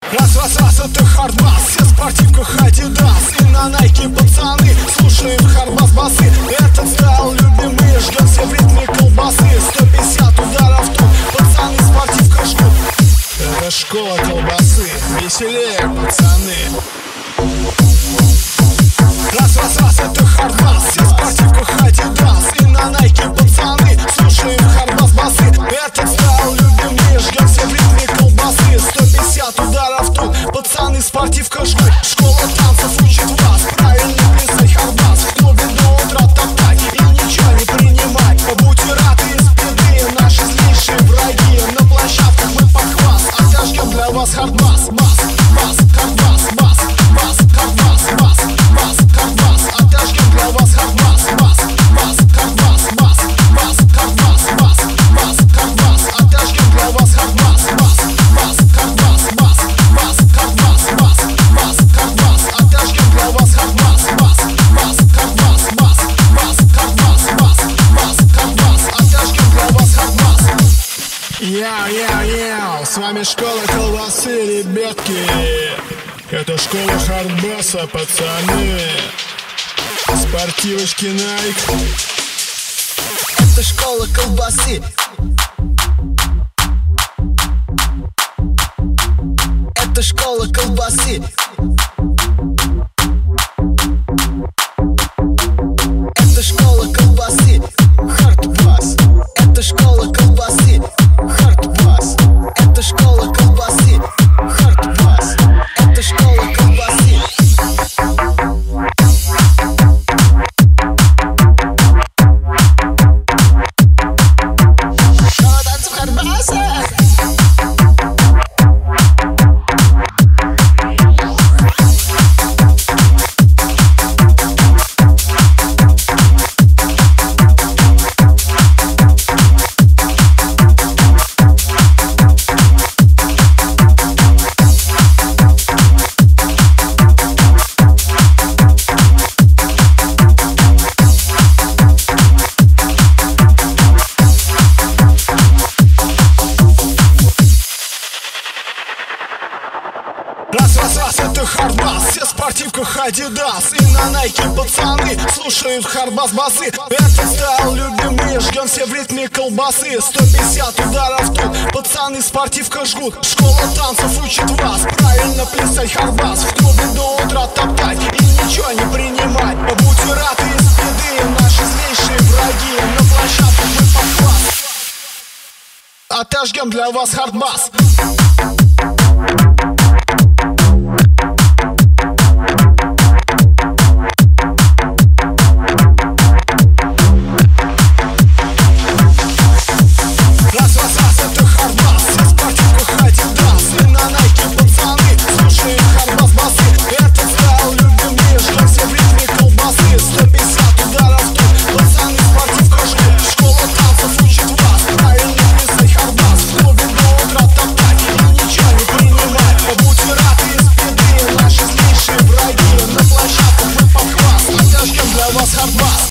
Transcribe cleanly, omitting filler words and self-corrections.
Раз, это хардбас, все в спортивках Adidas. И на Nike пацаны слушаем хардбас басы. Этот стайл любимый, ждем все в ритме колбасы. 150 ударов тут, пацаны в спортивках жгут. Это школа колбасы, веселее пацаны. Раз, это хардбас, все в спортивках Adidas. И на Nike пацаны слушаем хардбас басы. Этот стайл любимый, ждем все в ритме колбасы. 150 ударов тут, пацаны в спортивках жгут. Школа танцев учит вас правильно плясать хардбас. В клубе до утра топтать и ничего не принимать. Будьте рады из беды, наши злейшие враги. На площадках мы похвас, отожгем для вас хардбас. Бас, хардбас, бас, хардбас, бас, хардбас. Отожгем для вас хардбас. Бас, хардбас, хардбас, хардбас. Отожгем для вас хардбас. Бас, хардбас, хардбас, хардбас. Отожгем для вас хардбас. Бас, хардбас, хардбас, хардбас. Отожгем для вас хардбас. Яу, с вами школа колбасы, ребятки. Это школа хардбаса, пацаны. Спортивочки Nike. Это школа колбасы. Это школа колбасы. Это школа колбасы. Хардбас. Это школа колбасы. Хардбас. Это школа колбасы. Хардбас. Это школа колбасы. Школа танцев хардбаса. Раз, это хардбас, все в спортивках Adidas. И на Nike пацаны слушают хардбас басы. Этот стайл любимый, ждем все в ритме колбасы. 150 ударов тут, пацаны в спортивках жгут. Школа танцев учит вас правильно плясать хардбас. В клубе до утра топтать и ничего не принимать. Будьте рады из беды, наши злейшие враги. На площадке мы похвас, отожгем для вас хардбас.